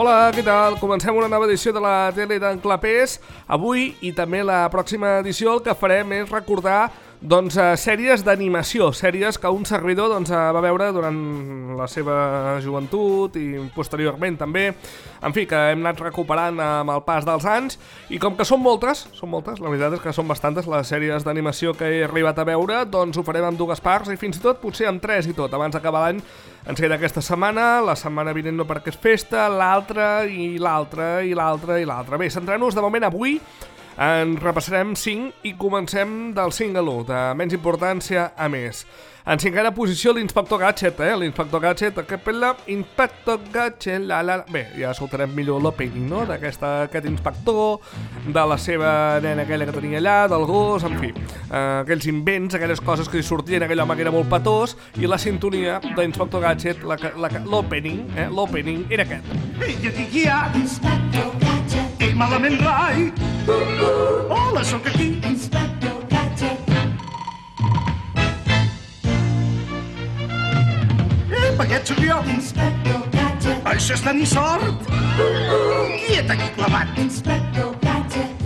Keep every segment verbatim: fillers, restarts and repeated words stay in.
Hola, què tal? Comencem una nova edició de la tele d'en Clapés. Avui i també la pròxima edició el que farem és recordar doncs, sèries d'animació, sèries que un servidor doncs, va veure durant la seva joventut i posteriorment també. En fi, que hem anat recuperant amb el pas dels anys i com que són moltes, són moltes, la veritat és que són bastantes les sèries d'animació que he arribat a veure, doncs ho farem amb dues parts i fins i tot potser amb tres i tot. Abans d'acabar l'any ens queda aquesta setmana, la setmana vinent no perquè és festa, l'altra i l'altra i l'altra i l'altra. Bé, centrem-nos de moment avui. En repassarem cinc i comencem del cinc a l'u, de menys importància a més. En cinquena posició l'Inspector Gadget, eh? L'Inspector Gadget, aquest pel·la, Inspector Gadget, la la... Bé, ja escoltarem millor l'opening, no?, d'aquest inspector, de la seva nena aquella que tenia allà, del gos, en fi. Eh, aquells invents, aquelles coses que li sortien, aquell home que era molt petós, i la sintonia d'Inspector Gadget, l'opening, eh? L'opening era aquest. Ella qui hi ha? Inspector Gadget. Ell malament rai. Hola, sóc aquí. Inspector Gadget. Eh, aquest sóc jo. Inspector Gadget. Això és tenir sort. Quiet aquí clavat. Inspector Gadget.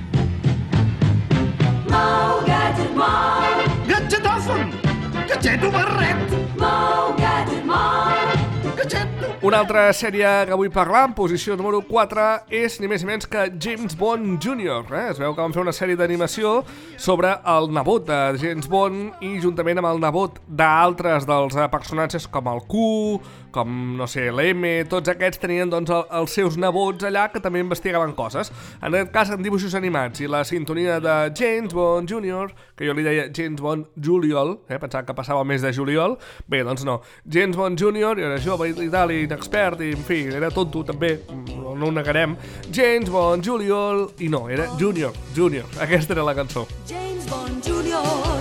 Mou, Gadget, mou. Gadgetòfon. Gadgeto barret. Mou, Gadget, mou. Una altra sèrie que vull parlar, en posició número quatre, és ni més ni menys que James Bond júnior Eh? Es veu que van fer una sèrie d'animació sobre el nebot de James Bond i juntament amb el nebot d'altres dels personatges com el Q, com, no sé, l'M, tots aquests tenien doncs, el, els seus nebots allà que també investigaven coses. En aquest cas en dibuixos animats i la sintonia de James Bond júnior, que jo li deia James Bond juliol, eh? Pensava que passava el mes de juliol. Bé, doncs no. James Bond júnior, jo era jove i tal, i inexpert, i en fi, era tonto també, no, no ho negarem. James Bond juliol, i no, era júnior, júnior. Aquesta era la cançó. James Bond júnior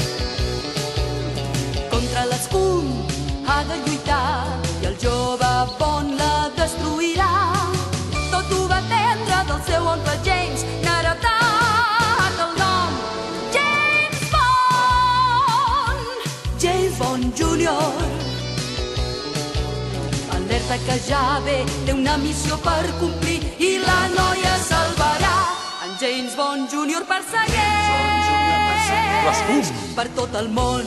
contra l'escull ha de lluitar i el jove Bond la destruirà. Tot ho va prendre del seu oncle James, n'ha heretat el nom. James Bond, James Bond júnior alerta que ja ve, té una missió per complir i la noia salvarà. En James Bond júnior persegueix per tot el món.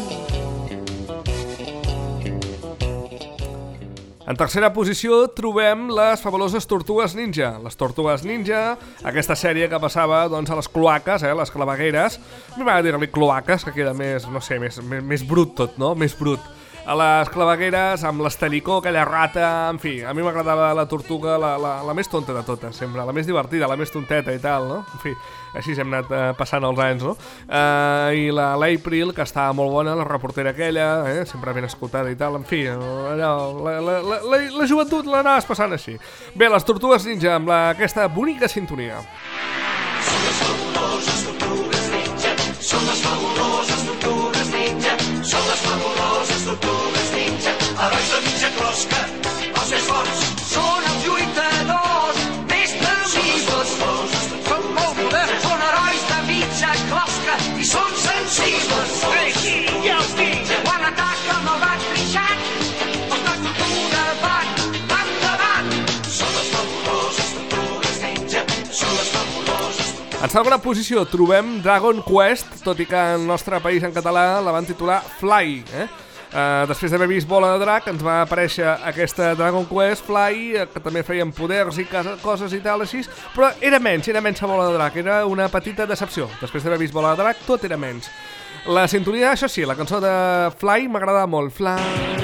En tercera posició trobem les fabuloses Tortugues Ninja. Les Tortugues Ninja, aquesta sèrie que passava doncs, a les cloaques, eh, les clavegueres. A mi m'agrada dir-li cloaques, que queda més, no sé, més, més, més brut tot, no? Més brut. A les clavegueres, amb l'Estelicó, aquella rata, en fi, a mi m'agradava la tortuga, la, la, la més tonta de totes, sempre, la més divertida, la més tonteta i tal, no? En fi, així hem anat eh, passant els anys, no? Eh, I la l'April, que estava molt bona, la reportera aquella, eh, sempre ben escoltada i tal, en fi, allò, la, la, la, la, la joventut l'anaves passant així. Bé, les Tortugues Ninja, amb la, aquesta bonica sintonia. Són les fabuloses Tortugues Ninja, són les fabuloses Tortugues Ninja, són les fabuloses Tortugues Ninja, herois de mitja closca, els més forts són els lluitadors més temibles. Són molt moderns, són herois de mitja closca i són sensibles. Aquí, ja els tinc! Quan ataca el malvat trinxat, els de tortuga van endavant. Són les fabuloses Tortugues Ninja, són les fabuloses. En segona posició trobem Dragon Quest, tot i que en el nostre país en català la van titular Fly, eh? Uh, després d'haver vist Bola de Drac ens va aparèixer aquesta Dragon Quest Fly, uh, que també feien poders i casa, coses i tal així, però era menys, era menys a Bola de Drac, era una petita decepció. Després d'haver vist Bola de Drac tot era menys. La sintonia, això sí, la cançó de Fly m'agradava molt. Fly...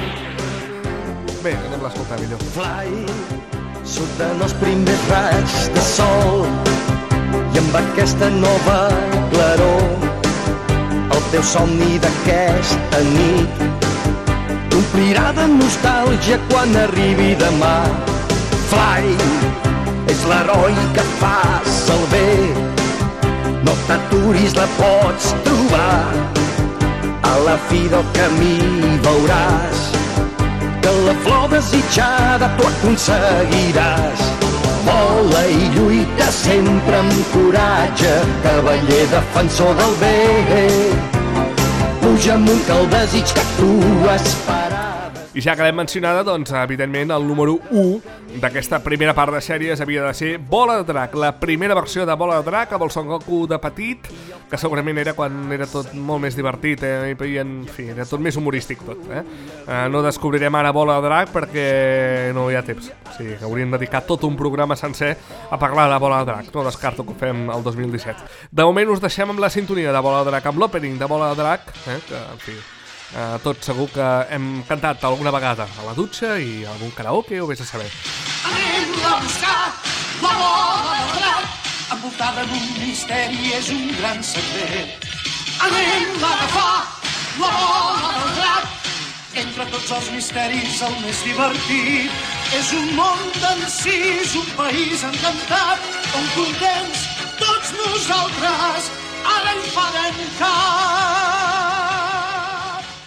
Bé, anem a escoltar millor. Fly, surten els primers raigs de sol i amb aquesta nova claror el teu somni d'aquesta nit t'omplirà de nostàlgia quan arribi demà. Fly és l'heroi que fas el bé, no t'aturis, la pots trobar. A la fi del camí veuràs que la flor desitjada tu aconseguiràs. Vola i lluita sempre amb coratge, cavaller defensor del bé. Puja amunt que el desig que tu esperaves I ja que l'hem mencionada, doncs, evidentment, el número u d'aquesta primera part de sèries havia de ser Bola de Drac, la primera versió de Bola de Drac, amb el Son Goku de petit, que segurament era quan era tot molt més divertit, eh? I, en fi, era tot més humorístic tot, eh? Eh, no descobrirem ara Bola de Drac perquè no hi ha temps. O sigui, que hauríem dedicat tot un programa sencer a parlar de Bola de Drac. No descarto que ho fem el dos mil disset. De moment us deixem amb la sintonia de Bola de Drac, amb l'opening de Bola de Drac, eh? Que, en fi, Uh, tot segur que hem cantat alguna vegada a la dutxa i a algun karaoke, o vés a saber. Anem a buscar la bola de drac, envoltada d'un misteri, és un gran secret. Anem a agafar la bola del drac, entre tots els misteris el més divertit. És un món d'encís, un país encantat, on contents tots nosaltres ara hi farem cap.